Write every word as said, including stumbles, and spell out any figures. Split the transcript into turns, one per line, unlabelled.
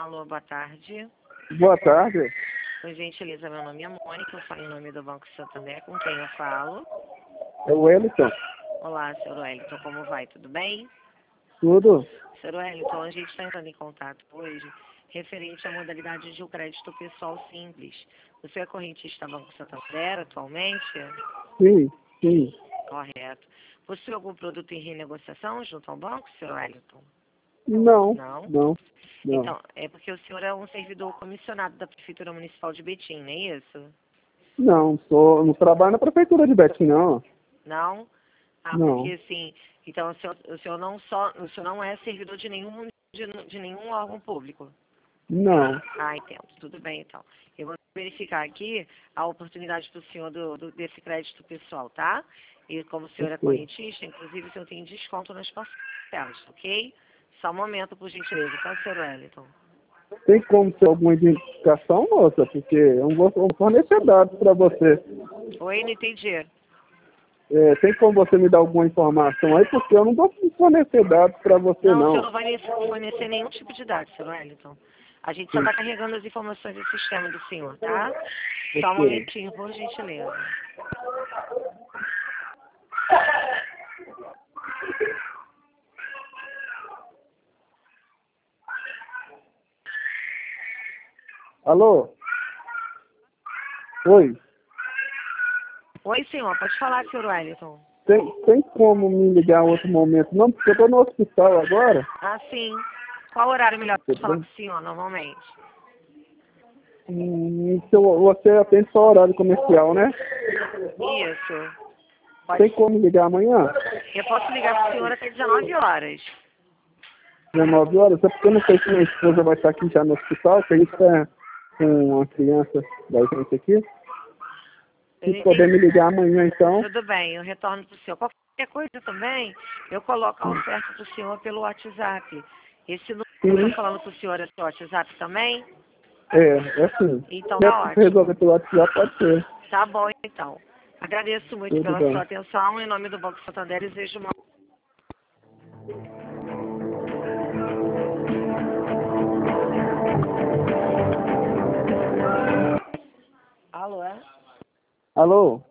Alô, boa tarde.
Boa tarde.
Por gentileza, meu nome é Mônica, eu falo em nome do Banco Santander, com quem eu falo?
É o Wellington.
Olá, senhor Wellington, como vai? Tudo bem?
Tudo?
senhor Wellington, a gente está entrando em contato hoje referente à modalidade de um crédito pessoal simples. Você é correntista Banco Santander atualmente?
Sim, sim.
Correto. Possui algum produto em renegociação junto ao banco, senhor Wellington?
Não,
Não?
não, não.
Então, é porque o senhor é um servidor comissionado da Prefeitura Municipal de Betim, não é isso?
Não, sou, não trabalho na prefeitura de Betim, não.
Não? Ah,
Não.
porque assim, então o senhor, o senhor não só, o senhor não é servidor de nenhum de, de nenhum órgão público.
Não.
Ah, entendo. Tudo bem, então. Eu vou verificar aqui a oportunidade para o senhor do, do- desse crédito pessoal, tá? E como o senhor é
Ok.
correntista, inclusive o senhor tem desconto nas parcelas, ok? Só um momento, por gentileza, tá, senhor Wellington?
Tem como ter alguma identificação, moça? Porque eu não vou fornecer dados para você.
Oi, não entendi.
É, tem como você me dar alguma informação aí? Porque eu não vou fornecer dados para você,
Não, o senhor
não.
não vai nesse- fornecer nenhum tipo de dados, senhor Wellington. A gente só está carregando as informações do sistema do senhor, tá? Só um
Ok.
momentinho, por gentileza.
Alô? Oi.
Oi, senhor, pode falar, senhor Wellington.
Tem, tem como me ligar em outro momento? Não, porque eu estou no hospital agora.
Ah, sim. Qual horário melhor para falar com o senhor, normalmente?
Hum, então você atende só horário comercial, né?
Isso.
Tem
Pode.
como ligar amanhã?
Eu posso ligar para o senhor até dezenove horas.
dezenove horas? É porque eu não sei se minha esposa vai estar aqui já no hospital, que a gente está com uma criança da gente aqui.
Eu
Se
não
puder me
entendi.
ligar amanhã, então.
Tudo bem, eu retorno para o senhor. Qualquer coisa também, eu coloco a oferta para o senhor pelo WhatsApp. Esse número que eu
Sim,
estou falando com o senhor é seu WhatsApp também?
é, é assim.
Então
Se é
tá
pra
ótimo.
resolver pelo WhatsApp, pode ser.
Tá bom, então. Agradeço muito
Tudo
pela sua
bem.
atenção. Em nome do Banco Santander, desejo uma... Alô, é?
Alô?